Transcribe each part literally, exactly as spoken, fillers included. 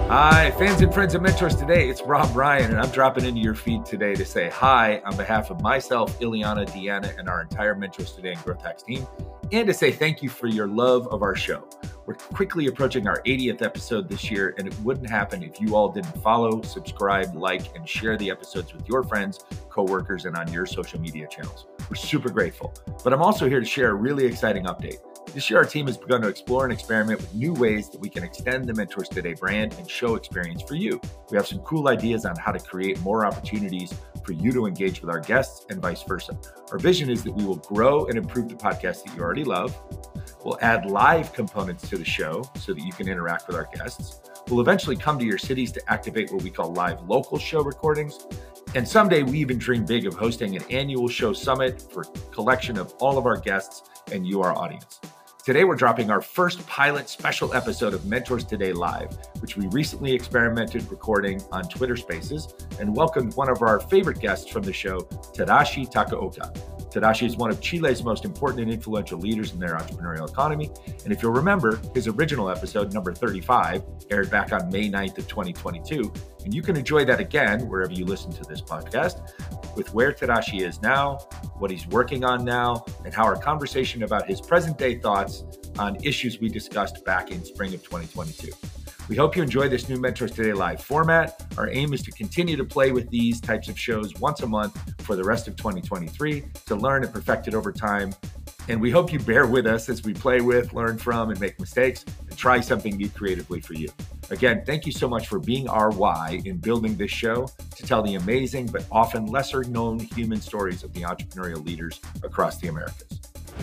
Hi, fans and friends of Mentors Today. It's Rob Ryan, and I'm dropping into your feed today to say hi on behalf of myself, Ileana, Deanna, and our entire Mentors Today and Growth Hacks team, and to say thank you for your love of our show. We're quickly approaching our eightieth episode this year, and it wouldn't happen if you all didn't follow, subscribe, like, and share the episodes with your friends, coworkers, and on your social media channels. We're super grateful. But I'm also here to share a really exciting update. This year, our team has begun to explore and experiment with new ways that we can extend the Mentors Today brand and show experience for you. We have some cool ideas on how to create more opportunities for you to engage with our guests and vice versa. Our vision is that we will grow and improve the podcast that you already love. We'll add live components to the show so that you can interact with our guests. We'll eventually come to your cities to activate what we call live local show recordings. And someday we even dream big of hosting an annual show summit for a collection of all of our guests and you, our audience. Today, we're dropping our first pilot special episode of Mentors Today Live, which we recently experimented recording on Twitter Spaces and welcomed one of our favorite guests from the show, Tadashi Takaoka. Tadashi is one of Chile's most important and influential leaders in their entrepreneurial economy. And if you'll remember, his original episode, number thirty-five, aired back on May ninth of twenty twenty-two. And you can enjoy that again wherever you listen to this podcast, with where Tadashi is now, what he's working on now, and how our conversation about his present day thoughts on issues we discussed back in spring of twenty twenty-two. We hope you enjoy this new Mentors Today Live format. Our aim is to continue to play with these types of shows once a month for the rest of twenty twenty-three, to learn and perfect it over time. And we hope you bear with us as we play with, learn from, and make mistakes, and try something new creatively for you. Again, thank you so much for being our why in building this show to tell the amazing but often lesser known human stories of the entrepreneurial leaders across the Americas.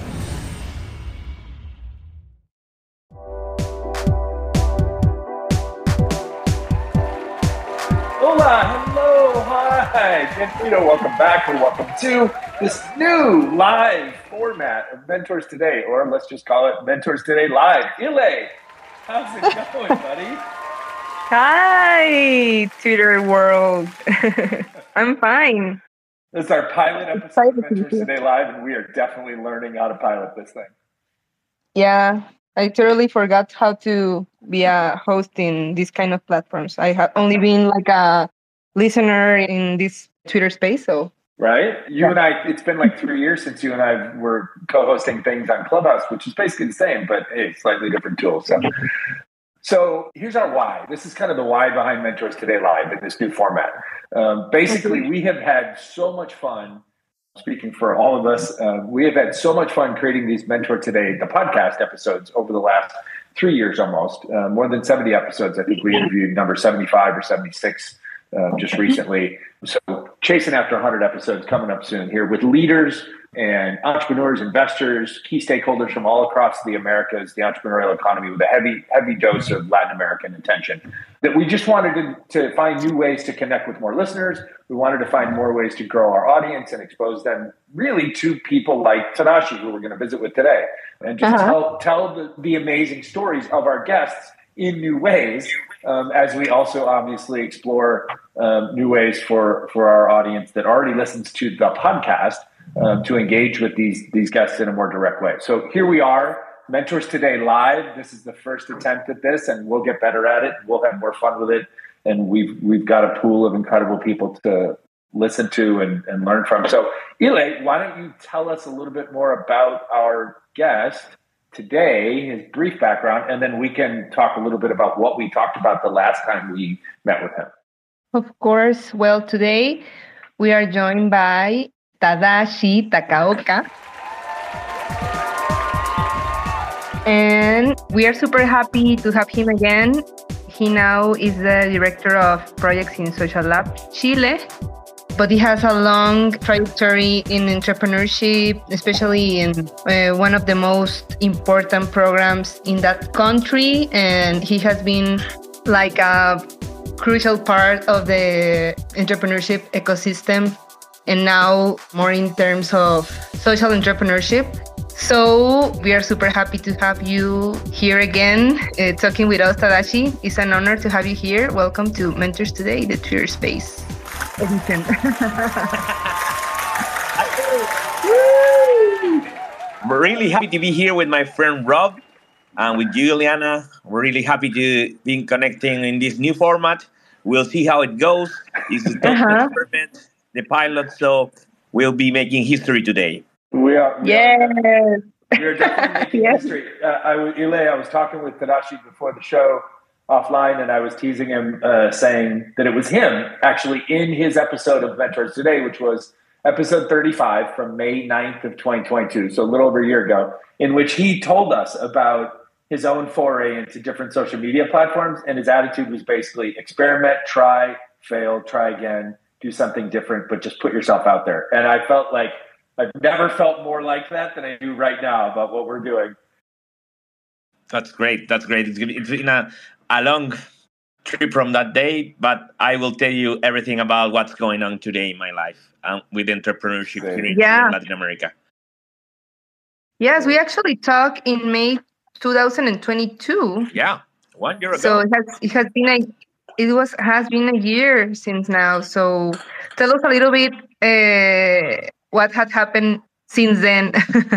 Hola, hello, hi, bienvenido, welcome back, or welcome to this new live format of Mentors Today, or let's just call it Mentors Today Live. Ile, how's it going, buddy? Hi, Twitter world. I'm fine. This is our pilot episode of Mentors Today Live, and we are definitely learning how to pilot this thing. Yeah, I totally forgot how to be a host in these kind of platforms. I have only been like a listener in this Twitter space, so. Right? You yeah. and I, it's been like three years since you and I were co-hosting things on Clubhouse, which is basically the same, but hey, slightly different tools. So. So here's our why. This is kind of the why behind Mentors Today Live in this new format. Um, basically, we have had so much fun, speaking for all of us, uh, we have had so much fun creating these Mentor Today, the podcast episodes over the last three years almost. Uh, more than seventy episodes. I think we interviewed number seventy-five or seventy-six uh, just recently. So chasing after one hundred episodes coming up soon here with leaders and entrepreneurs, investors, key stakeholders from all across the Americas, the entrepreneurial economy, with a heavy, heavy dose of Latin American attention. That we just wanted to, to find new ways to connect with more listeners. We wanted to find more ways to grow our audience and expose them really to people like Tadashi, who we're going to visit with today, and just uh-huh. tell, tell the, the amazing stories of our guests in new ways, um, as we also obviously explore um, new ways for, for our audience that already listens to the podcast Um, to engage with these these guests in a more direct way. So here we are, Mentors Today Live. This is the first attempt at this, and we'll get better at it. We'll have more fun with it, and we've we've got a pool of incredible people to listen to and, and learn from. So, Ile, why don't you tell us a little bit more about our guest today, his brief background, and then we can talk a little bit about what we talked about the last time we met with him. Of course. Well, today we are joined by Tadashi Takaoka. And we are super happy to have him again. He now is the director of projects in Social Lab Chile, but he has a long trajectory in entrepreneurship, especially in uh, one of the most important programs in that country. And he has been like a crucial part of the entrepreneurship ecosystem, and now more in terms of social entrepreneurship. So we are super happy to have you here again, uh, talking with us, Tadashi. It's an honor to have you here. Welcome to Mentors Today, the Twitter Space edition. I'm really happy to be here with my friend Rob. And with you, Ileana, we're really happy to be connecting in this new format. We'll see how it goes. It's the top Uh-huh. experiment, the pilot, so we'll be making history today. We are. We Yes. Are, we are definitely making Yes. history. Uh, I, Ile, I was talking with Tadashi before the show offline, and I was teasing him, uh, saying that it was him actually in his episode of Mentors Today, which was episode thirty-five from May ninth of twenty twenty-two, so a little over a year ago, in which he told us about his own foray into different social media platforms. And his attitude was basically experiment, try, fail, try again, do something different, but just put yourself out there. And I felt like I've never felt more like that than I do right now about what we're doing. That's great. That's great. It's been a, a long trip from that day, but I will tell you everything about what's going on today in my life um, with entrepreneurship here in, yeah. in Latin America. Yes, we actually talked in May two thousand twenty-two. Yeah, one year ago. So it has it has been a it was has been a year since now. So tell us a little bit uh, what had happened since then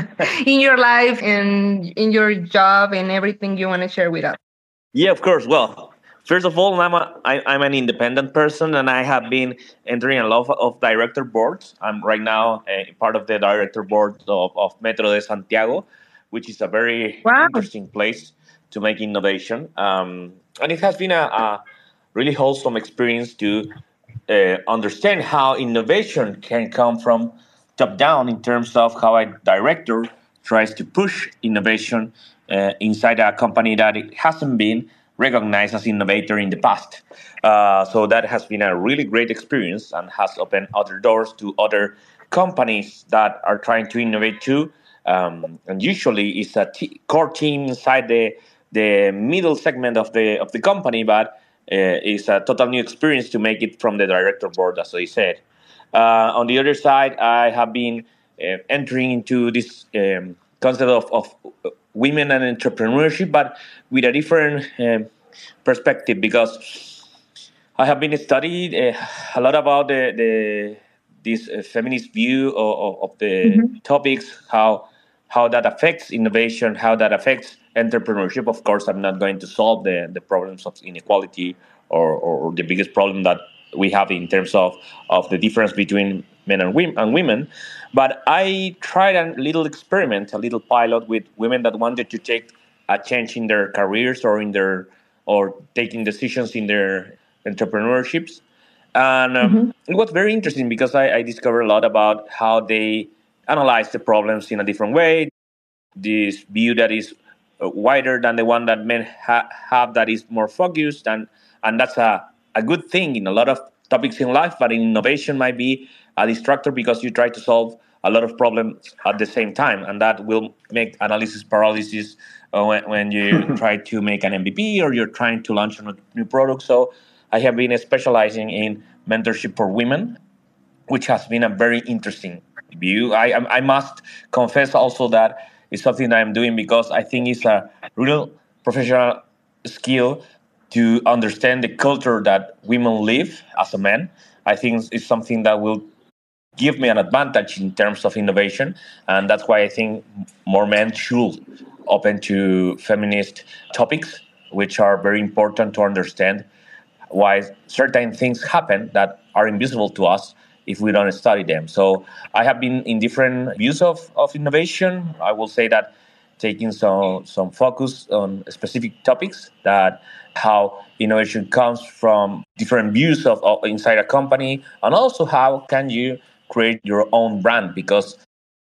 in your life and in your job and everything you want to share with us. Yeah, of course. Well, first of all, I'm a, I, I'm an independent person, and I have been entering a lot of director boards. I'm right now a part of the director board of, of Metro de Santiago, which is a very wow. interesting place to make innovation. Um, and it has been a, a really wholesome experience to uh, understand how innovation can come from top down in terms of how a director tries to push innovation uh, inside a company that it hasn't been recognized as innovator in the past. Uh, so that has been a really great experience and has opened other doors to other companies that are trying to innovate too. Um, and usually it's a t- core team inside the the middle segment of the of the company, but uh, it's a total new experience to make it from the director board, as I said. Uh, on the other side, I have been uh, entering into this um, concept of, of women and entrepreneurship, but with a different um, perspective, because I have been studying uh, a lot about the, the this uh, feminist view of, of the mm-hmm. topics, how how that affects innovation, how that affects entrepreneurship. Of course, I'm not going to solve the, the problems of inequality or, or the biggest problem that we have in terms of, of the difference between men and women, and women. But I tried a little experiment, a little pilot with women that wanted to take a change in their careers or in their or taking decisions in their entrepreneurships. And um, mm-hmm. it was very interesting because I, I discovered a lot about how they analyze the problems in a different way. This view that is wider than the one that men ha- have, that is more focused, and and that's a, a good thing in a lot of topics in life, but in innovation might be a distractor because you try to solve a lot of problems at the same time, and that will make analysis paralysis uh, when, when you try to make an M V P or you're trying to launch a new product. So I have been specializing in mentorship for women, which has been a very interesting view. I I must confess also that it's something that I'm doing because I think it's a real professional skill to understand the culture that women live as a man. I think it's something that will give me an advantage in terms of innovation, and that's why I think more men should open to feminist topics, which are very important to understand why certain things happen that are invisible to us if we don't study them. So I have been in different views of, of innovation. I will say that taking some some focus on specific topics, that how innovation comes from different views of, of inside a company, and also how can you create your own brand, because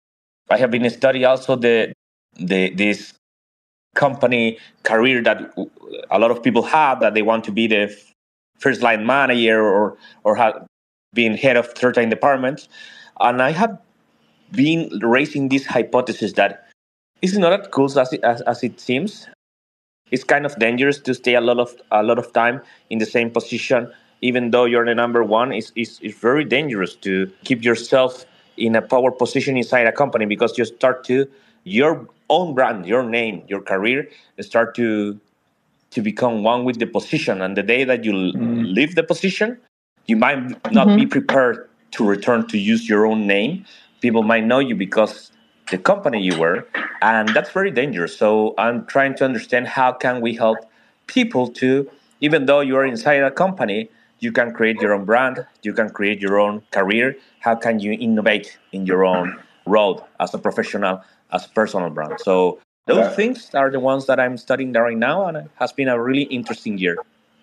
I have been studying also the the this company career that a lot of people have, that they want to be the first line manager or or have been head of certain departments. And I have been raising this hypothesis that it's not as cool as it, as, as it seems. It's kind of dangerous to stay a lot of a lot of time in the same position, even though you're the number one. It's, it's, it's very dangerous to keep yourself in a power position inside a company, because you start to, your own brand, your name, your career, start to to become one with the position. And the day that you mm-hmm. leave the position, you might not mm-hmm. be prepared to return to use your own name. People might know you because the company you were, and that's very dangerous. So I'm trying to understand how can we help people to, even though you're inside a company, you can create your own brand, you can create your own career. How can you innovate in your own road as a professional, as a personal brand? So those Yeah. things are the ones that I'm studying right now, and it has been a really interesting year.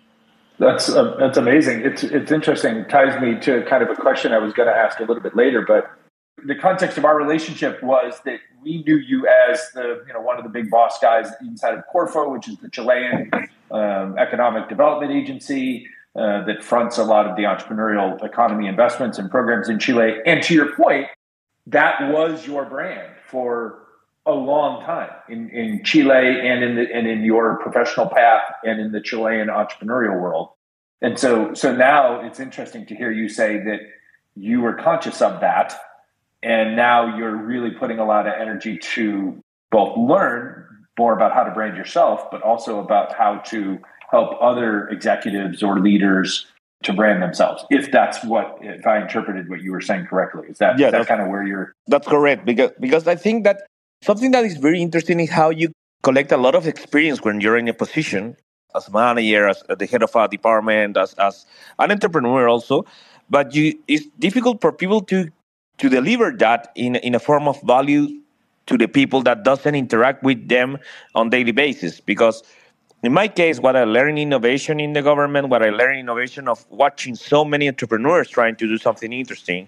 That's uh, that's amazing. It's it's interesting. It ties me to kind of a question I was going to ask a little bit later, but the context of our relationship was that we knew you as the you know one of the big boss guys inside of Corfo, which is the Chilean um, economic development agency uh, that fronts a lot of the entrepreneurial economy investments and programs in Chile. And to your point, that was your brand for a long time in, in Chile and in the and in your professional path and in the Chilean entrepreneurial world. And so so now it's interesting to hear you say that you were conscious of that, and now you're really putting a lot of energy to both learn more about how to brand yourself, but also about how to help other executives or leaders to brand themselves. If that's what, if I interpreted what you were saying correctly, is that, Yeah, is that that's- kind of where you're? That's correct, because because I think that something that is very interesting is how you collect a lot of experience when you're in a position as a manager, as the head of a department, as, as an entrepreneur also. But you, it's difficult for people to to deliver that in in a form of value to the people that doesn't interact with them on daily basis. Because in my case, what I learned in innovation in the government, what I learned in innovation of watching so many entrepreneurs trying to do something interesting,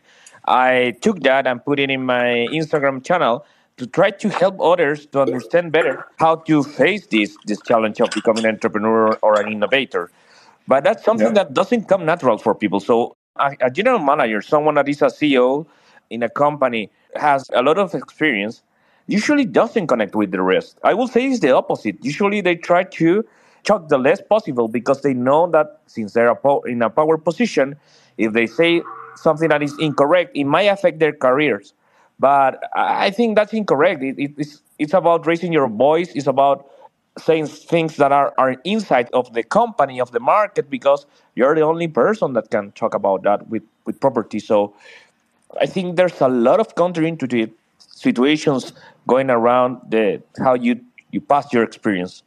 I took that and put it in my Instagram channel to try to help others to understand better how to face this this challenge of becoming an entrepreneur or an innovator. But that's something Yeah. that doesn't come natural for people. So a, a general manager, someone that is a C E O in a company, has a lot of experience, usually doesn't connect with the rest. I will say it's the opposite. Usually they try to talk the less possible because they know that since they're a po- in a power position, if they say something that is incorrect, it might affect their careers. But I I think that's incorrect. It, it, it's, it's about raising your voice. It's about saying things that are, are inside of the company, of the market, because you're the only person that can talk about that with, with property. So I think there's a lot of counterintuitive situations going around the how you you pass your experience.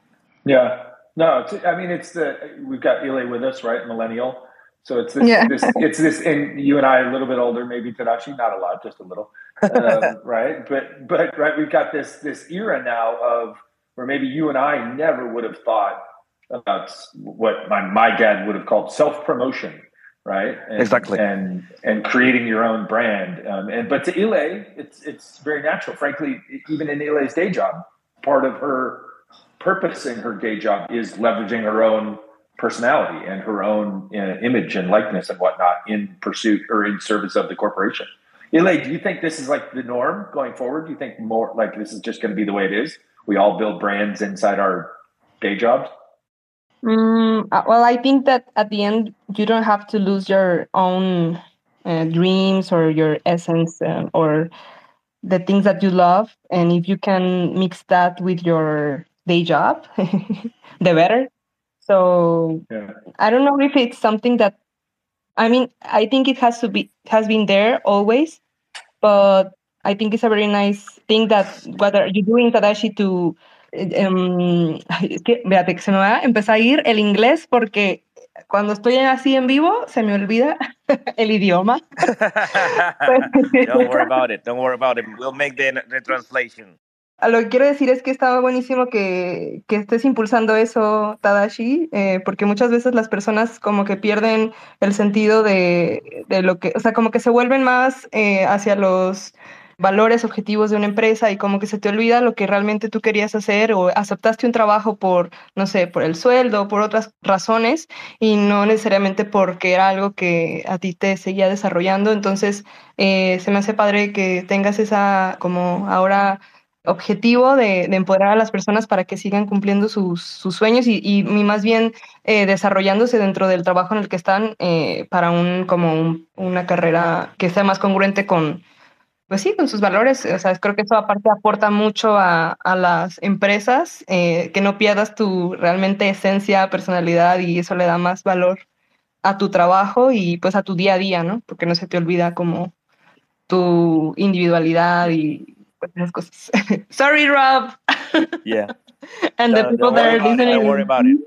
Yeah. No, it's, I mean, it's the, we've got Ile with us, right? Millennial. So it's this, Yeah. this, it's this, and you and I are a little bit older, maybe Tadashi, not a lot, just a little, um, right? But, but, right, we've got this, this era now of where maybe you and I never would have thought about what my, my dad would have called self-promotion, right? And, Exactly. And, and creating your own brand. Um, and, but to Ile, it's, it's very natural. Frankly, even in Ile's day job, part of her purpose in her day job is leveraging her own personality and her own uh, image and likeness and whatnot in pursuit or in service of the corporation. Ile, do you think this is like the norm going forward? Do you think more like this is just going to be the way it is? We all build brands inside our day jobs? Mm, uh, well, I think that at the end, you don't have to lose your own uh, dreams or your essence uh, or the things that you love. And if you can mix that with your day job, the better. So Yeah. I don't know if it's something that, I mean, I think it has to be, has been there always, but I think it's a very nice thing that what are you doing, Tadashi, to um, es que, véate, que se me va a empezar a ir el inglés porque cuando estoy así en vivo se me olvida el idioma. Don't worry about it. Don't worry about it. We'll make the, the translation. A lo que quiero decir es que estaba buenísimo que, que estés impulsando eso, Tadashi, eh, porque muchas veces las personas como que pierden el sentido de, de lo que, o sea, como que se vuelven más eh, hacia los valores, objetivos de una empresa y como que se te olvida lo que realmente tú querías hacer o aceptaste un trabajo por, no sé, por el sueldo, por otras razones y no necesariamente porque era algo que a ti te seguía desarrollando. Entonces, eh, se me hace padre que tengas esa como ahora objetivo de, de empoderar a las personas para que sigan cumpliendo sus, sus sueños y, y, y más bien eh, desarrollándose dentro del trabajo en el que están eh, para un, como un, una carrera que sea más congruente con, pues sí, con sus valores. O sea, creo que eso aparte aporta mucho a, a las empresas, eh, que no pierdas tu realmente esencia, personalidad y eso le da más valor a tu trabajo y pues a tu día a día, ¿no? Porque no se te olvida como tu individualidad y Buenas cosas. Sorry, Rob. Yeah. And the Don't, people don't that worry are about it. listening. Don't worry about it.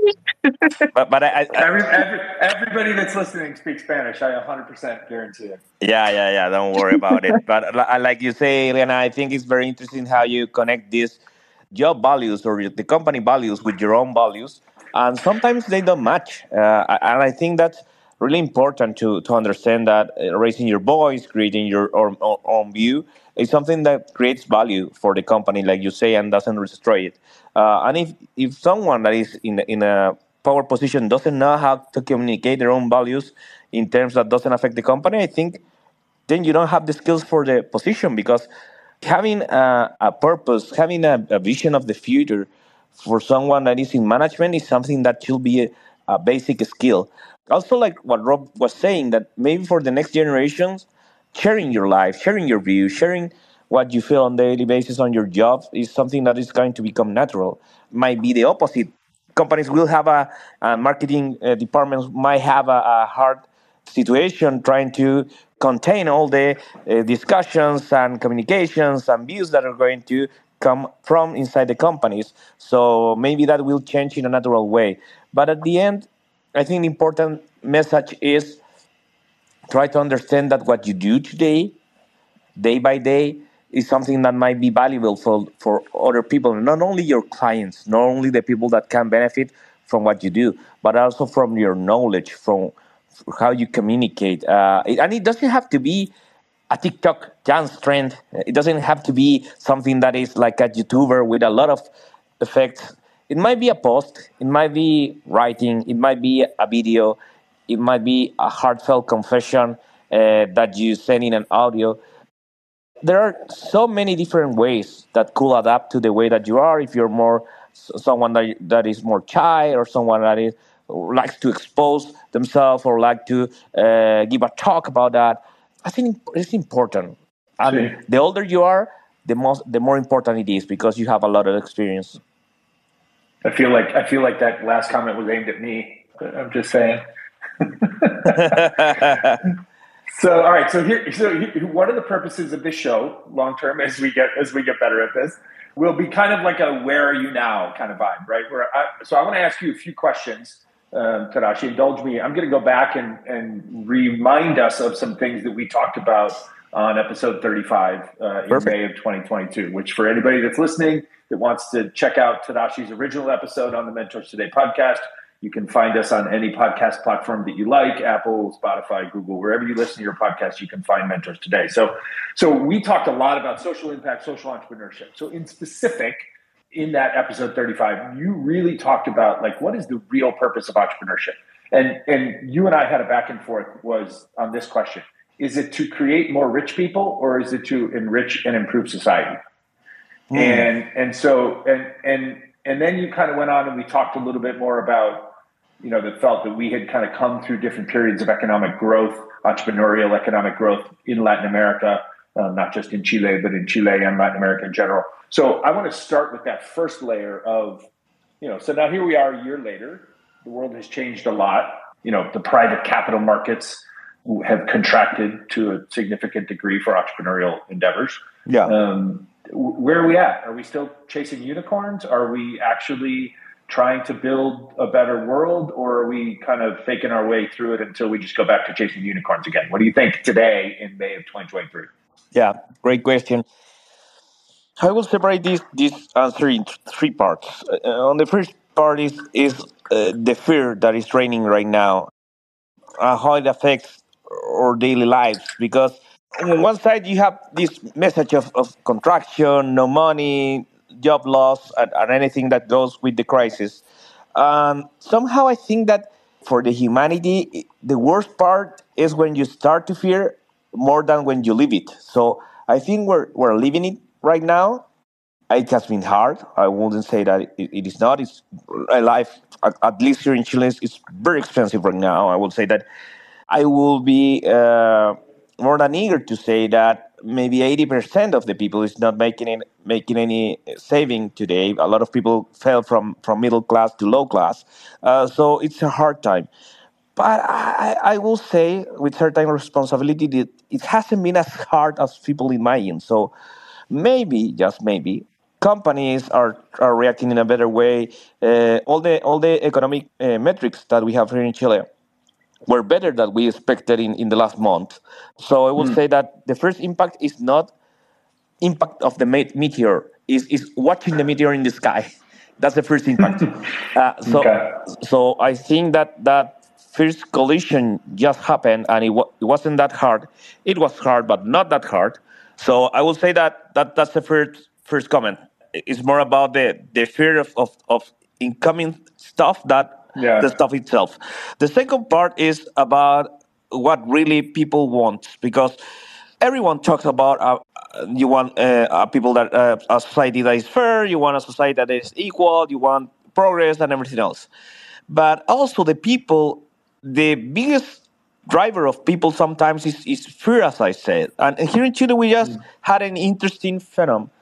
But but I, I Every, every, everybody that's listening speaks Spanish. I one hundred percent guarantee it. yeah, yeah, yeah. Don't worry about it. But li- like you say, Elena, I think it's very interesting how you connect these job values or the company values with your own values, and sometimes they don't match. Uh, and I think that's really important to to understand that uh, raising your voice, creating your own, own own view, is something that creates value for the company, like you say, and doesn't destroy it. Uh, and if if someone that is in in a power position doesn't know how to communicate their own values in terms that doesn't affect the company, I think then you don't have the skills for the position, because having a, a purpose, having a, a vision of the future for someone that is in management is something that should be a, a basic skill. Also, like what Rob was saying, that maybe for the next generations, sharing your life, sharing your views, sharing what you feel on a daily basis on your job is something that is going to become natural. Might be the opposite. Companies will have a, a marketing uh, departments might have a, a hard situation trying to contain all the uh, discussions and communications and views that are going to come from inside the companies. So maybe that will change in a natural way. But at the end, I think the important message is try to understand that what you do today, day by day, is something that might be valuable for, for other people, not only your clients, not only the people that can benefit from what you do, but also from your knowledge, from how you communicate. Uh, it, and it doesn't have to be a TikTok dance trend. It doesn't have to be something that is like a YouTuber with a lot of effects. It might be a post, it might be writing, it might be a video, it might be a heartfelt confession uh, that you send in an audio. There are so many different ways that could adapt to the way that you are. If you're more someone that, that is more shy, or someone that is likes to expose themselves, or like to uh, give a talk about that, I think it's important. And See. the older you are, the most the more important it is, because you have a lot of experience. I feel like I feel like that last comment was aimed at me. I'm just saying. So, all right. So here, so here, one of the purposes of this show, long term, as we get as we get better at this, will be kind of like a "Where are you now?" kind of vibe, right? Where I, so I want to ask you a few questions, um, Tadashi. Indulge me. I'm going to go back and and remind us of some things that we talked about on episode thirty-five uh, in Perfect. May of twenty twenty-two. Which, for anybody that's listening that wants to check out Tadashi's original episode on the Mentors Today podcast, you can find us on any podcast platform that you like, Apple, Spotify, Google, wherever you listen to your podcast, you can find Mentors Today. So, so we talked a lot about social impact, social entrepreneurship. So in specific, in that episode thirty-five, you really talked about like, what is the real purpose of entrepreneurship? And, and you and I had a back and forth was on this question. Is it to create more rich people, or is it to enrich and improve society? Mm. And, and so, and, and, and then you kind of went on and we talked a little bit more about, you know, that felt that we had kind of come through different periods of economic growth, entrepreneurial economic growth in Latin America, uh, not just in Chile, but in Chile and Latin America in general. So I want to start with that first layer of, you know, so now here we are a year later, the world has changed a lot. You know, the private capital markets have contracted to a significant degree for entrepreneurial endeavors. Yeah. Um, where are we at? Are we still chasing unicorns? Are we actually trying to build a better world, or are we kind of faking our way through it until we just go back to chasing unicorns again? What do you think today in May of twenty twenty-three? Yeah, great question. I will separate this this answer into three parts. Uh, on the first part is is uh, the fear that is reigning right now, uh, how it affects our daily lives. Because on one side you have this message of, of contraction, no money, job loss, and, and anything that goes with the crisis. Um, somehow I think that for the humanity, the worst part is when you start to fear more than when you live it. So I think we're we're living it right now. It has been hard. I wouldn't say that it, it is not. It's a life, at, at least here in Chile, it's very expensive right now. I would say that I will be uh, more than eager to say that maybe eighty percent of the people is not making it, making any saving today. A lot of people fell from, from middle class to low class. Uh, so it's a hard time. But I, I will say with certain responsibility that it hasn't been as hard as people imagine. So maybe, just maybe, companies are, are reacting in a better way. Uh, all the all the economic uh, metrics that we have here in Chile were better than we expected in, in the last month. So I will Hmm. say that the first impact is not impact of the me- meteor, is is watching the meteor in the sky. That's the first impact. Uh, so Okay. so I think that that first collision just happened, and it, wa- it wasn't that hard. It was hard, but not that hard. So I will say that, that that's the first first comment. It's more about the the fear of, of, of incoming stuff that Yeah. the stuff itself. The second part is about what really people want, because everyone talks about uh, you want uh, uh, people that uh, a society that is fair, you want a society that is equal, you want progress and everything else. But also the people, the biggest driver of people sometimes is, is fear, as I said. And here in Chile, we just had an interesting phenomenon.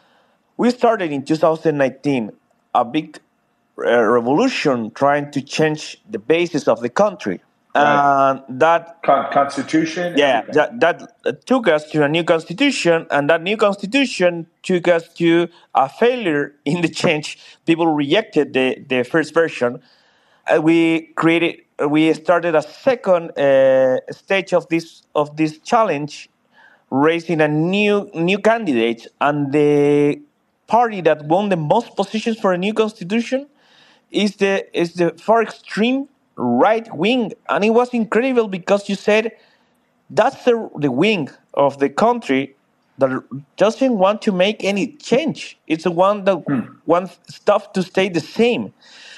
We started in two thousand nineteen a big uh, revolution trying to change the basis of the country. Right. And that Con- Constitution. yeah, Everything. that, that took us to a new constitution, and that new constitution took us to a failure in the change. People rejected the, the first version. Uh, we created, we started a second uh, stage of this of this challenge, raising a new new candidate, and the party that won the most positions for a new constitution is the is the far extreme right wing, and it was incredible because you said that's the, the wing of the country that doesn't want to make any change. It's the one that wants stuff to stay the same.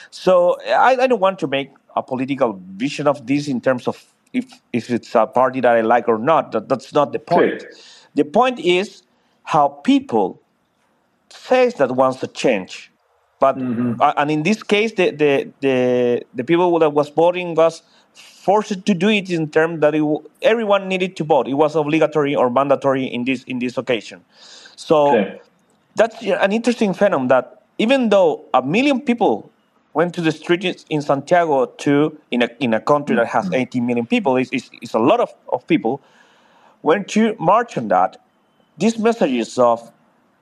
So I, I don't want to make a political vision of this in terms of if, if it's a party that I like or not. That, that's not the point. Sí. The point is how people says that wants to change. But uh, and in this case, the, the the the people that was voting was forced to do it in terms that it, everyone needed to vote. It was obligatory or mandatory in this in this occasion. So Sí. that's an interesting phenomenon that even though a million people went to the streets in Santiago to in a in a country that has eighty million people, it's, it's, it's a lot of, of people, went to march on that. These messages of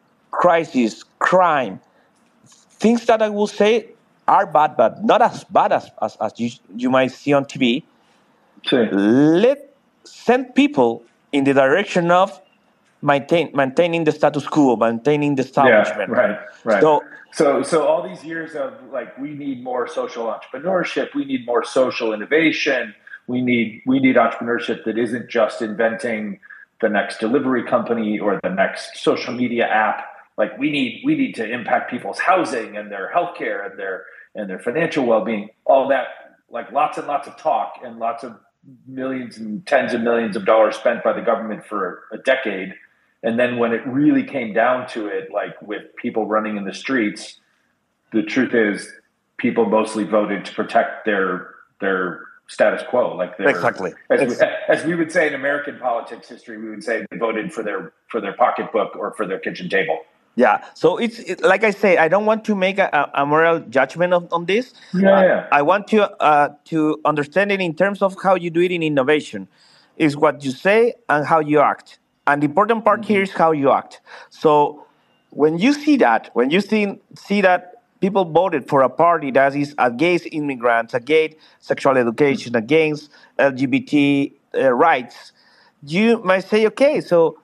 crisis, crime, things that I will say are bad, but not as bad as, as, as you, you might see on T V. Sí. Let send people in the direction of maintain, maintaining the status quo, maintaining the Yeah. establishment. Right. Right. So, So, so all these years of like, we need more social entrepreneurship. We need more social innovation. We need we need entrepreneurship that isn't just inventing the next delivery company or the next social media app. Like we need we need to impact people's housing and their healthcare and their and their financial well-being. All that, like lots and lots of talk and lots of millions and tens of millions of dollars spent by the government for a decade. And then when it really came down to it, like with people running in the streets, the truth is people mostly voted to protect their their status quo. Like their, exactly. as we, as we would say in American politics history, we would say they voted for their for their pocketbook or for their kitchen table. Yeah. So it's it, like I say, I don't want to make a, a moral judgment of, on this. Yeah, uh, yeah. I want to uh, to understand it in terms of how you do it in innovation. Is what you say and how you act. And the important part here is how you act. So when you see that, when you see see that people voted for a party that is against immigrants, against sexual education, against L G B T uh, rights, you might say, okay, so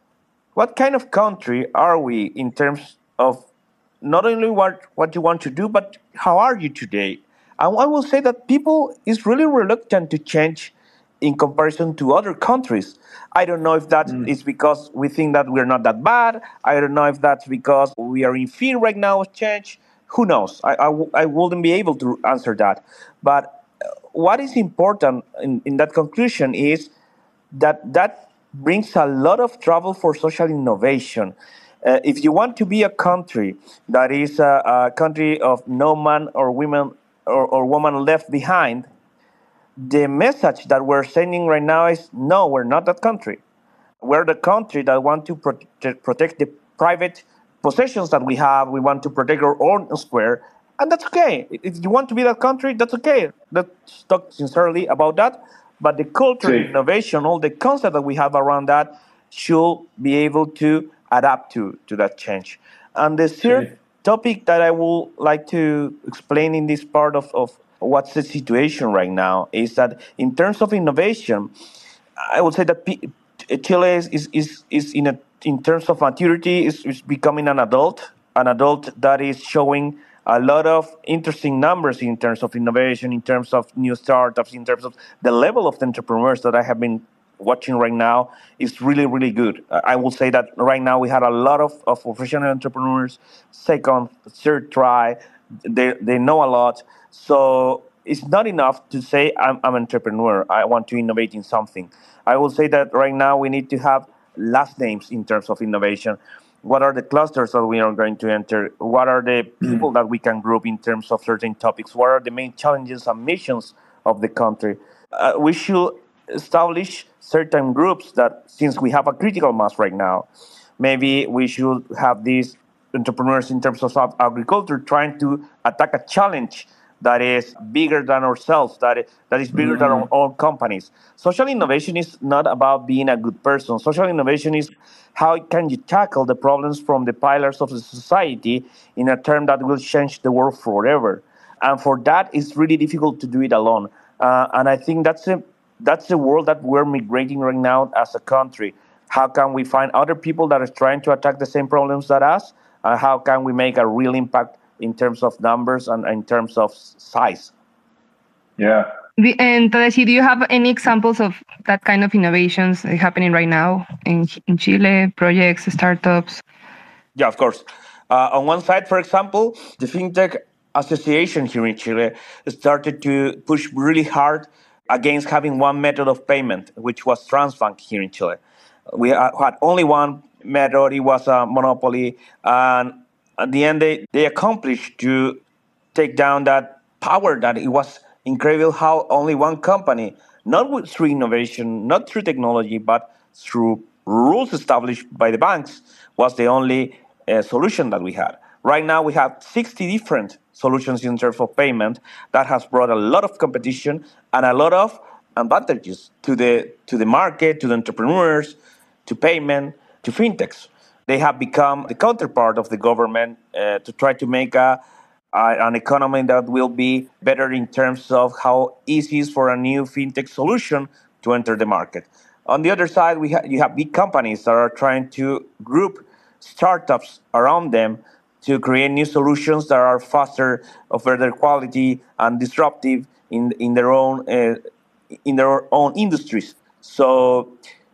what kind of country are we in terms of not only what, what you want to do, but how are you today? And I will say that people is really reluctant to change in comparison to other countries. I don't know if that mm. is because we think that we're not that bad. I don't know if that's because we are in fear right now of change. Who knows? I, I, I wouldn't be able to answer that. But what is important in, in that conclusion is that that brings a lot of trouble for social innovation. Uh, if you want to be a country that is a, a country of no man or women or, or woman left behind, the message that we're sending right now is no, we're not that country. We're the country that want to protect, protect the private possessions that we have. We want to protect our own square, and that's okay. If you want to be that country, that's okay. Let's talk sincerely about that. But the culture, Sí. innovation, all the concept that we have around that should be able to adapt to, to that change. And the third Sure. topic that I would like to explain in this part of, of what's the situation right now is that in terms of innovation, I would say that P- Chile is, is, is, is in a in terms of maturity is, is becoming an adult, an adult that is showing a lot of interesting numbers in terms of innovation, in terms of new startups, in terms of the level of the entrepreneurs that I have been watching right now is really, really good. I will say that right now we had a lot of, of professional entrepreneurs, second, third try, they, they know a lot. So it's not enough to say I'm, I'm an entrepreneur, I want to innovate in something. I will say that right now we need to have last names in terms of innovation. What are the clusters that we are going to enter? What are the people that we can group in terms of certain topics? What are the main challenges and missions of the country? Uh, we should establish certain groups that, since we have a critical mass right now, maybe we should have these entrepreneurs in terms of agriculture trying to attack a challenge that is bigger than ourselves, that is, that is bigger mm-hmm. than our own companies. Social innovation is not about being a good person. Social innovation is how can you tackle the problems from the pillars of the society in a term that will change the world forever. And for that, it's really difficult to do it alone. Uh, and I think that's a, that's the world that we're migrating right now as a country. How can we find other people that are trying to attack the same problems that us? And how can we make a real impact in terms of numbers and in terms of size? Yeah. And Tadeusz, do you have any examples of that kind of innovations happening right now in, in Chile, projects, startups? Yeah, of course. Uh, on one side, for example, the FinTech Association here in Chile started to push really hard against having one method of payment, which was Transbank here in Chile. We had only one method, it was a monopoly, and at the end, they, they accomplished to take down that power that it was incredible how only one company, not through innovation, not through technology, but through rules established by the banks, was the only uh, solution that we had. Right now, we have sixty different solutions in terms of payment that has brought a lot of competition and a lot of advantages to the to the market, to the entrepreneurs, to payment, to fintechs. They have become the counterpart of the government uh, to try to make a, a, an economy that will be better in terms of how easy it is for a new fintech solution to enter the market. On the other side, we ha- you have big companies that are trying to group startups around them to create new solutions that are faster, of better quality, and disruptive in in their own uh, in their own industries. So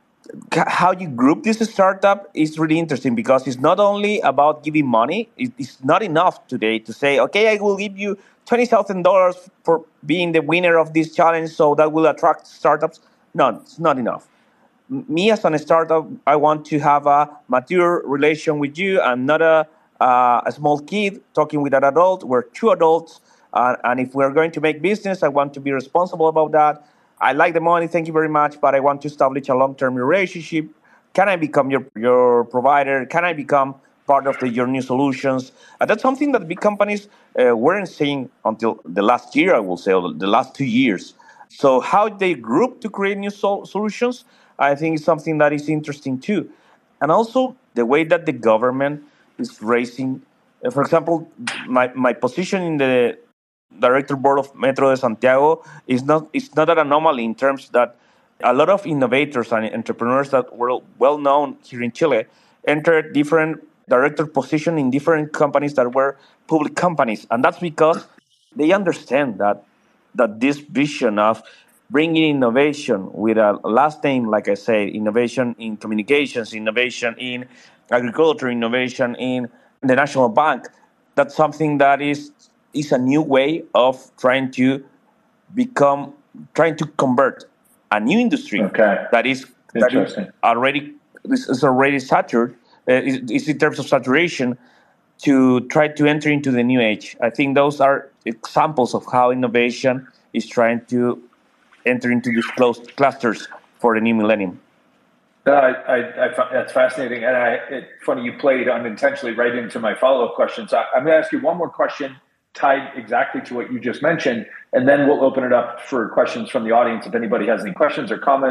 how you group this startup is really interesting because it's not only about giving money. It's not enough today to say, okay, I will give you twenty thousand dollars for being the winner of this challenge, so that will attract startups. No, it's not enough. Me as a startup, I want to have a mature relation with you. I'm not a, uh, a small kid talking with an adult. We're two adults. Uh, and if we're going to make business, I want to be responsible about that. I like the money, thank you very much, but I want to establish a long-term relationship. Can I become your, your provider? Can I become part of the, your new solutions? And that's something that big companies uh, weren't saying until the last year, I will say, or the last two years. So how they group to create new sol- solutions, I think is something that is interesting too. And also the way that the government is raising, uh, for example, my, my position in the Director Board of Metro de Santiago is not it's not an anomaly in terms that a lot of innovators and entrepreneurs that were well known here in Chile entered different director positions in different companies that were public companies, and that's because they understand that that this vision of bringing innovation with a last name, like I say, innovation in communications, innovation in agriculture, innovation in the National Bank, that's something that is is a new way of trying to become, trying to convert a new industry okay. that is that is already is already saturated, uh, is, is in terms of saturation, to try to enter into the new age. I think those are examples of how innovation is trying to enter into these closed clusters for the new millennium. Uh, I, I, I found that's fascinating, and I, it's funny you played unintentionally right into my follow-up question. So I'm going to ask you one more question tied exactly to what you just mentioned, and then we'll open it up for questions from the audience. If anybody has any questions or comments,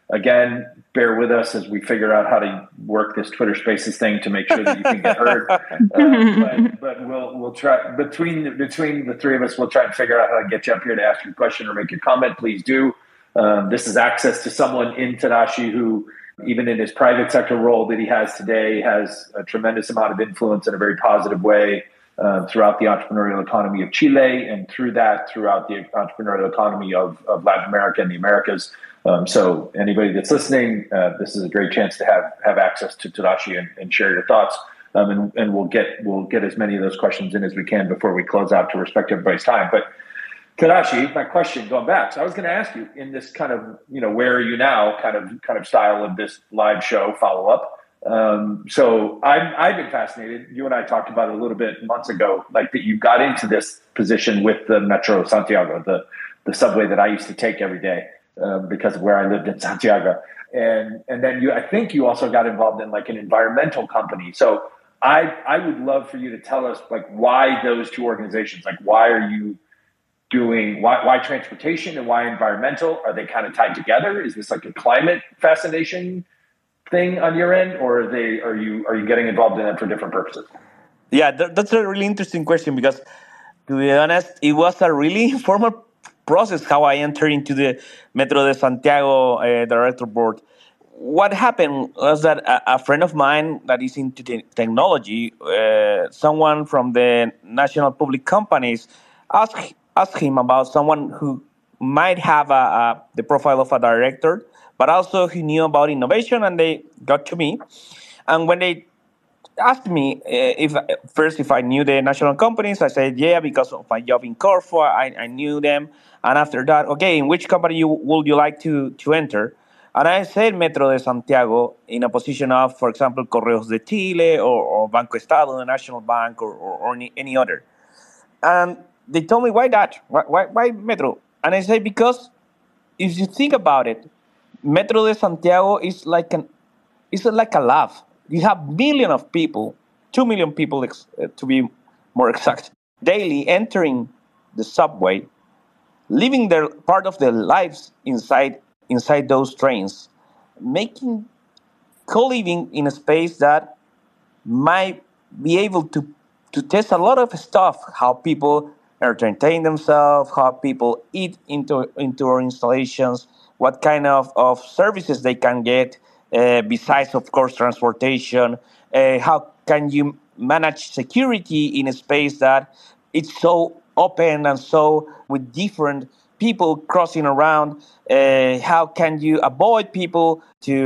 Again, bear with us as we figure out how to work this Twitter Spaces thing to make sure that you can get heard. Uh, but, but we'll we'll try between between the three of us. We'll try and figure out how to get you up here to ask your question or make your comment. Please do. Um, this is access to someone in Tadashi who, even in his private sector role that he has today, has a tremendous amount of influence in a very positive way uh, throughout the entrepreneurial economy of Chile, and through that, throughout the entrepreneurial economy of, of Latin America and the Americas. Um, so anybody that's listening, uh, this is a great chance to have have access to Tadashi and, and share your thoughts. Um, and, and we'll get we'll get as many of those questions in as we can before we close out to respect everybody's time. But Tadashi, my question going back. So I was going to ask you in this kind of, you know, where are you now kind of kind of style of this live show follow up. Um, so I've, I've been fascinated. You and I talked about it a little bit months ago, like that you got into this position with the Metro Santiago, the, the subway that I used to take every day um, because of where I lived in Santiago. And, and then you, I think you also got involved in like an environmental company. So I, I would love for you to tell us like why those two organizations, like why are you doing why, why transportation and why environmental? Are they kind of tied together? Is this like a climate fascination thing on your end, or are they are you are you getting involved in it for different purposes? Yeah, that, that's a really interesting question because, to be honest, it was a really informal process how I entered into the Metro de Santiago uh, director board. What happened was that a, a friend of mine that is into te- technology, uh, someone from the national public companies, asked asked him about someone who might have a, a, the profile of a director, but also he knew about innovation, and they got to me. And when they asked me uh, if first if I knew the national companies, I said yeah, because of my job in Corfo, I, I knew them. And after that, okay, in which company you, would you like to, to enter? And I said Metro de Santiago in a position of, for example, Correos de Chile or, or Banco Estado, the National Bank, or, or, or any, any other. And they told me, why that? Why, why, why Metro? And I say, because if you think about it, Metro de Santiago is like an, it's like a lab. You have millions of people, two million people ex- uh, to be more exact, daily entering the subway, living their part of their lives inside inside those trains, making co-living in a space that might be able to to test a lot of stuff, how people entertain themselves, how people eat into into our installations, what kind of, of services they can get, uh, besides, of course, transportation. Uh, how can you manage security in a space that it's so open and so with different people crossing around? Uh, how can you avoid people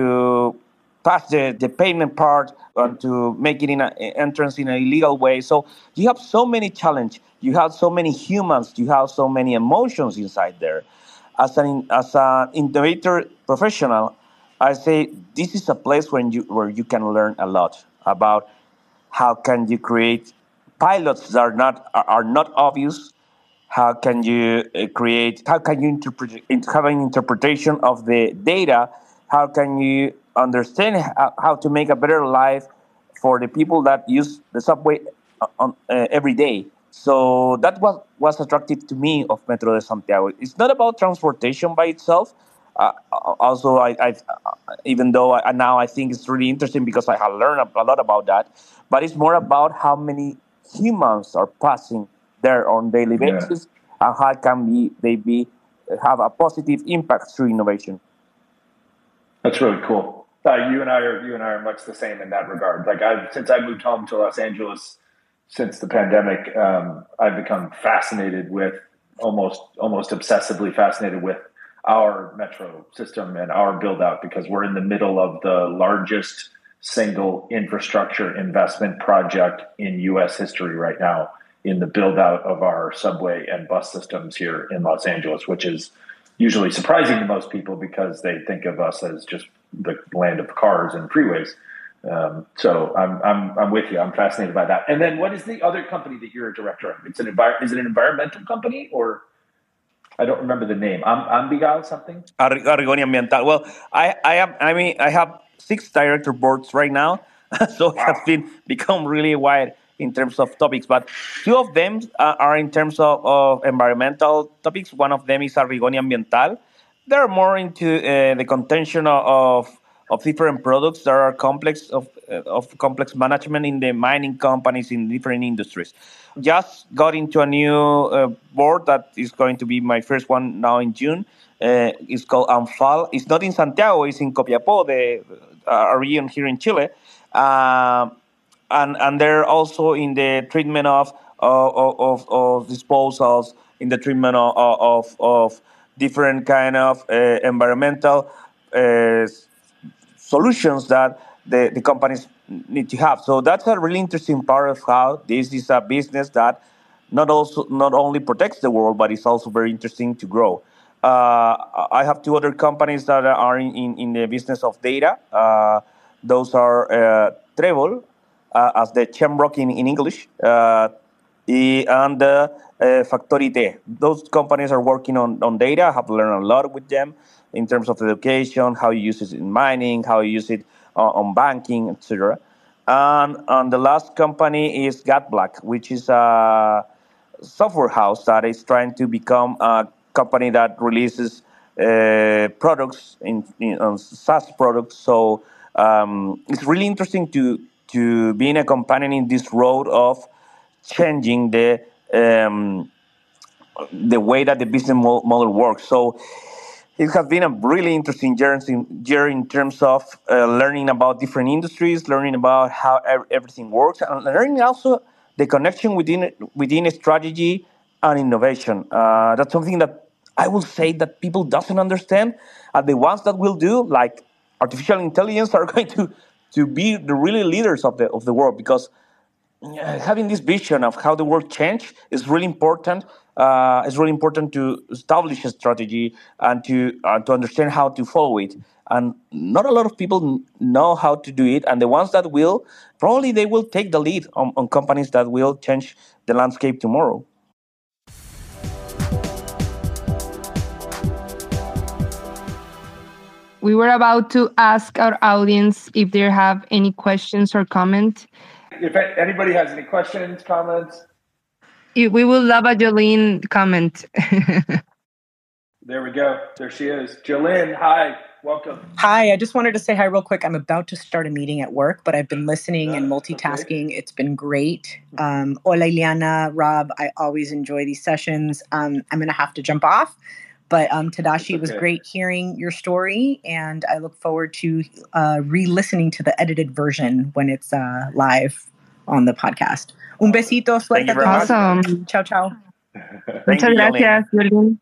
to pass the, the payment part and to make it in an entrance in an illegal way? So you have so many challenges. You have so many humans. You have so many emotions inside there. As an as an innovator professional, I say this is a place where you where you can learn a lot about how can you create pilots that are not are not obvious. How can you uh, create? How can you interpret? Have an interpretation of the data? How can you understand how, how to make a better life for the people that use the subway on, uh, every day? So that was was attractive to me of Metro de Santiago. It's not about transportation by itself. Uh, also, I, I even though I, now I think it's really interesting because I have learned a lot about that. But it's more about how many humans are passing there on daily basis, yeah. and how can be they be have a positive impact through innovation. That's really cool. Uh, you and I are you and I are much the same in that regard. Like I, since I moved home to Los Angeles since the pandemic, um, I've become fascinated with almost almost obsessively fascinated with our metro system and our build out, because we're in the middle of the largest single infrastructure investment project in U S history right now, in the build out of our subway and bus systems here in Los Angeles, which is usually surprising to most people because they think of us as just the land of cars and freeways. Um, so I'm, I'm, I'm with you. I'm fascinated by that. And then what is the other company that you're a director of? It's an envir- Is it an environmental company, or I don't remember the name. Am- Ambigal something? Arrigonia Ambiental. Well, I, I have, I mean, I have six director boards right now. So wow. It has been become really wide in terms of topics, but two of them uh, are in terms of, of environmental topics. One of them is Arrigonia Ambiental. they're more into uh, the contention of of different products that are complex of uh, of complex management in the mining companies in different industries. Just got into a new uh, board that is going to be my first one now in June. Uh, it's called ANFAL. It's not in Santiago. It's in Copiapó, the uh, a region here in Chile. Um, and and they're also in the treatment of of, of, of disposals, in the treatment of of, of different kind of uh, environmental uh, solutions that the, the companies need to have. So that's a really interesting part of how this is a business that not also not only protects the world, but it's also very interesting to grow. Uh, I have two other companies that are in, in, in the business of data. Uh, those are uh, Trébol, uh, as the Chemrock in, in English, uh, and uh, uh, Factorite. Those companies are working on, on data. I have learned a lot with them in terms of education, how you use it in mining, how you use it uh, on banking, et cetera. And, and the last company is GatBlack, which is a software house that is trying to become a company that releases uh, products in, in on SaaS products. So um, it's really interesting to to be in a companion in this road of changing the um, the way that the business model works. So it has been a really interesting year in terms of uh, learning about different industries, learning about how everything works, and learning also the connection within within a strategy and innovation. Uh, that's something that I will say that people doesn't understand, and the ones that will do, like artificial intelligence, are going to to be the really leaders of the of the world, because having this vision of how the world change is really important. Uh, it's really important to establish a strategy and to uh, to understand how to follow it. And not a lot of people know how to do it. And the ones that will, probably they will take the lead on, on companies that will change the landscape tomorrow. We were about to ask our audience if they have any questions or comments. If anybody has any questions, comments. We will love a Jolene comment. There we go. There she is. Jolene, hi. Welcome. Hi. I just wanted to say hi real quick. I'm about to start a meeting at work, but I've been listening and multitasking. Okay. It's been great. Um, hola, Ileana, Rob. I always enjoy these sessions. Um, I'm going to have to jump off. But um, Tadashi, okay. It was great hearing your story, and I look forward to uh, re-listening to the edited version when it's uh, live on the podcast. Un besito. Thank you very much. Awesome. Ciao, ciao. Muchas gracias, Jolene.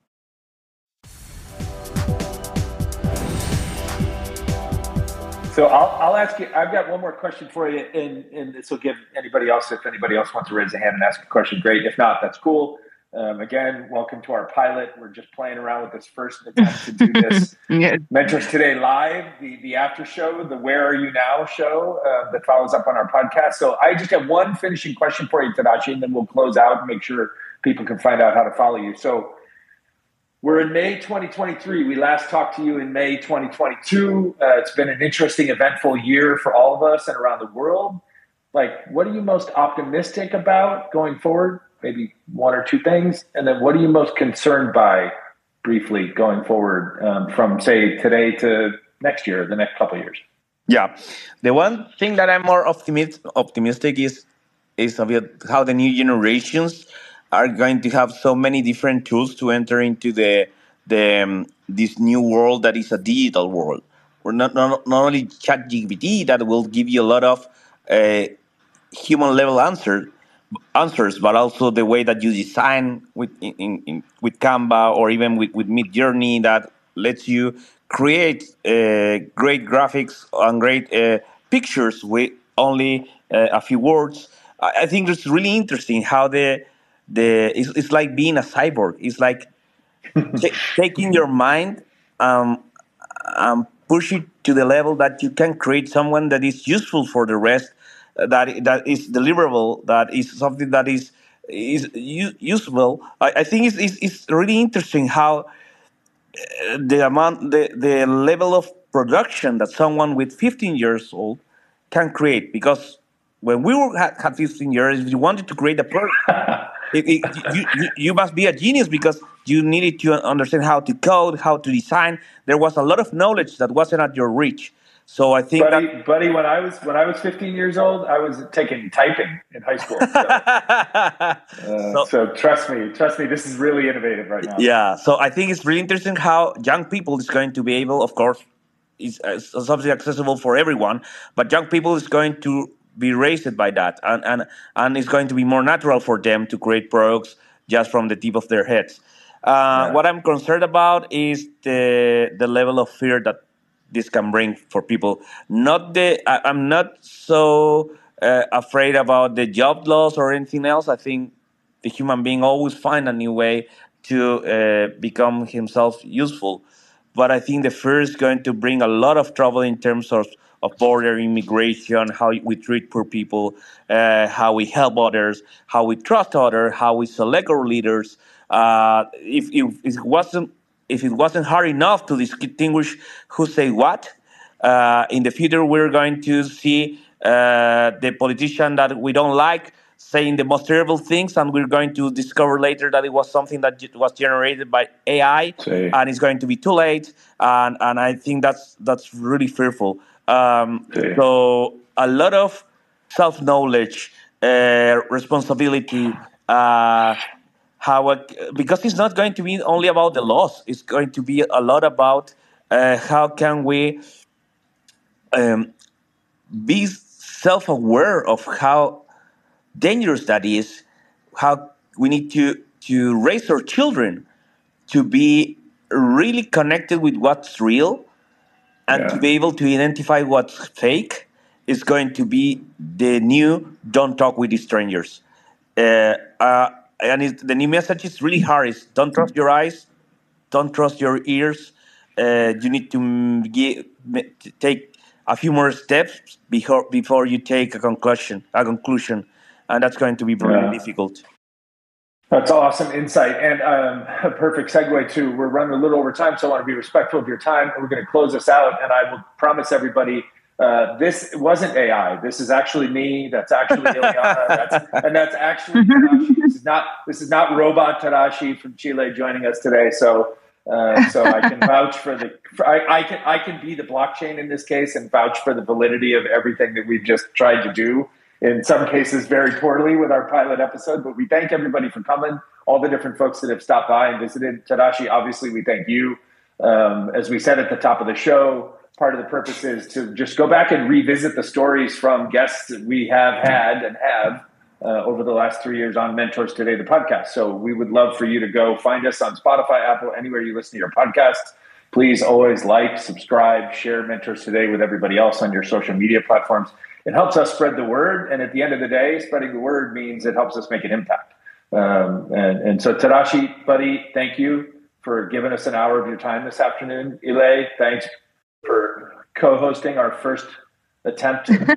So I'll, I'll ask you, I've got one more question for you, and, and this will give anybody else, if anybody else wants to raise a hand and ask a question, great. If not, that's cool. Um, again, welcome to our pilot. We're just playing around with this first attempt to do this yes. Mentors Today Live, the, the after show, the Where Are You Now show uh, that follows up on our podcast. So I just have one finishing question for you, Tadashi, and then we'll close out and make sure people can find out how to follow you. So we're in May twenty twenty-three. We last talked to you in May twenty twenty-two. Uh, it's been an interesting, eventful year for all of us and around the world. Like, what are you most optimistic about going forward? Maybe one or two things. And then what are you most concerned by, briefly, going forward um, from, say, today to next year, the next couple of years? Yeah. The one thing that I'm more optimist, optimistic is, is about how the new generations are going to have so many different tools to enter into the the um, this new world that is a digital world. We're not, not, not only ChatGPT that will give you a lot of uh, human-level answers, answers, but also the way that you design with in, in, with Canva or even with, with Midjourney that lets you create uh, great graphics and great uh, pictures with only uh, a few words. I, I think it's really interesting how the the it's, it's like being a cyborg. It's like t- taking your mind um, and push it to the level that you can create someone that is useful for the rest. That that is deliverable, that is something that is is u- usable. I, I think it's, it's it's really interesting how the amount, the, the level of production that someone with fifteen years old can create. Because when we were had, had fifteen years, if you wanted to create a product, it, it, you, you you must be a genius because you needed to understand how to code, how to design. There was a lot of knowledge that wasn't at your reach. So I think, buddy, that, buddy, when I was when I was fifteen years old, I was taking typing in high school. So, uh, so, so trust me, trust me, this is really innovative right now. Yeah. So I think it's really interesting how young people is going to be able, of course, it's, it's obviously accessible for everyone, but young people is going to be raised by that, and and and it's going to be more natural for them to create products just from the tip of their heads. Uh, yeah. What I'm concerned about is the the level of fear that this can bring for people. Not the I, I'm not so uh, afraid about the job loss or anything else. I think the human being always find a new way to uh, become himself useful. But I think the fear is going to bring a lot of trouble in terms of, of border immigration, how we treat poor people, uh, how we help others, how we trust others, how we select our leaders. Uh, if, if, if it wasn't if it wasn't hard enough to distinguish who say what, uh, in the future we're going to see uh, the politician that we don't like saying the most terrible things, and we're going to discover later that it was something that was generated by A I, See. and it's going to be too late. And and I think that's that's really fearful. Um, so a lot of self-knowledge, uh, responsibility. Uh, How it, because it's not going to be only about the loss. It's going to be a lot about uh, how can we um, be self-aware of how dangerous that is. How we need to to raise our children to be really connected with what's real, and yeah. to be able to identify what's fake is going to be the new "don't talk with strangers." Uh, uh, And it, the new message is really hard. Is don't trust your eyes, don't trust your ears. Uh, you need to give, take a few more steps before before you take a conclusion. A conclusion, and that's going to be very yeah. difficult. That's awesome insight, and um, a perfect segue to we're running a little over time, so I want to be respectful of your time. We're going to close this out, and I will promise everybody. Uh, this wasn't A I. This is actually me. That's actually Ileana. That's, and that's actually Tadashi. This is not. This is not robot Tadashi from Chile joining us today. So, uh, so I can vouch for the. For, I, I can. I can be the blockchain in this case and vouch for the validity of everything that we've just tried to do. In some cases, very poorly with our pilot episode. But we thank everybody for coming. All the different folks that have stopped by and visited. Tadashi, obviously, we thank you. Um, as we said at the top of the show. Part of the purpose is to just go back and revisit the stories from guests that we have had and have uh, over the last three years on Mentors Today, the podcast. So we would love for you to go find us on Spotify, Apple, anywhere you listen to your podcasts. Please always like, subscribe, share Mentors Today with everybody else on your social media platforms. It helps us spread the word. And at the end of the day, spreading the word means it helps us make an impact. Um, and, and so Tadashi, buddy, thank you for giving us an hour of your time this afternoon. Ile, thanks for co-hosting our first attempt at,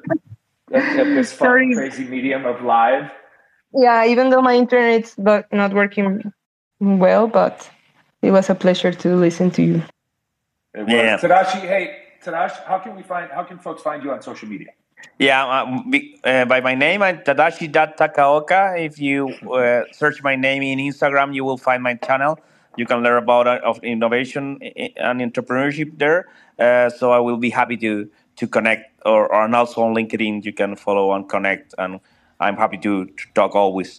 at this fun, crazy medium of live. Yeah, even though my internet's not working well, but it was a pleasure to listen to you. It was. Yeah. Tadashi, hey, Tadashi, how can we find? How can folks find you on social media? Yeah, uh, uh, by my name, I'm Tadashi Takaoka. If you uh, search my name in Instagram, you will find my channel. You can learn about uh, of innovation and entrepreneurship there. Uh, so I will be happy to to connect, or, or and also on LinkedIn you can follow and connect, and I'm happy to, to talk always.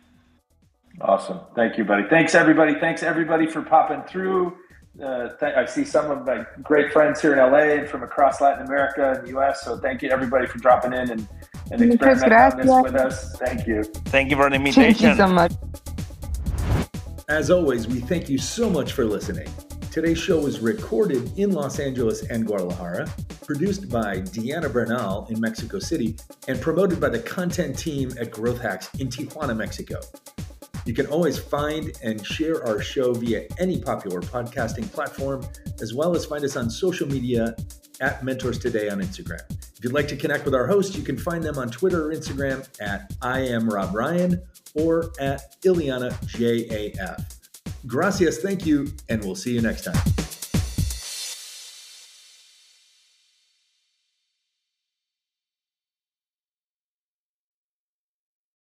Awesome, thank you, buddy. Thanks everybody. Thanks everybody for popping through. Uh, th- I see some of my great friends here in L A and from across Latin America and the U S. So thank you everybody for dropping in and, and experimenting on this with us. Thank you. Thank you for the invitation. Thank you so much. As always, we thank you so much for listening. Today's show was recorded in Los Angeles and Guadalajara, produced by Deanna Bernal in Mexico City, and promoted by the content team at Growth Hacks in Tijuana, Mexico. You can always find and share our show via any popular podcasting platform, as well as find us on social media at Mentors Today on Instagram. If you'd like to connect with our hosts, you can find them on Twitter or Instagram at I am Rob Ryan or at Ileana J A F. Gracias, thank you, and we'll see you next time.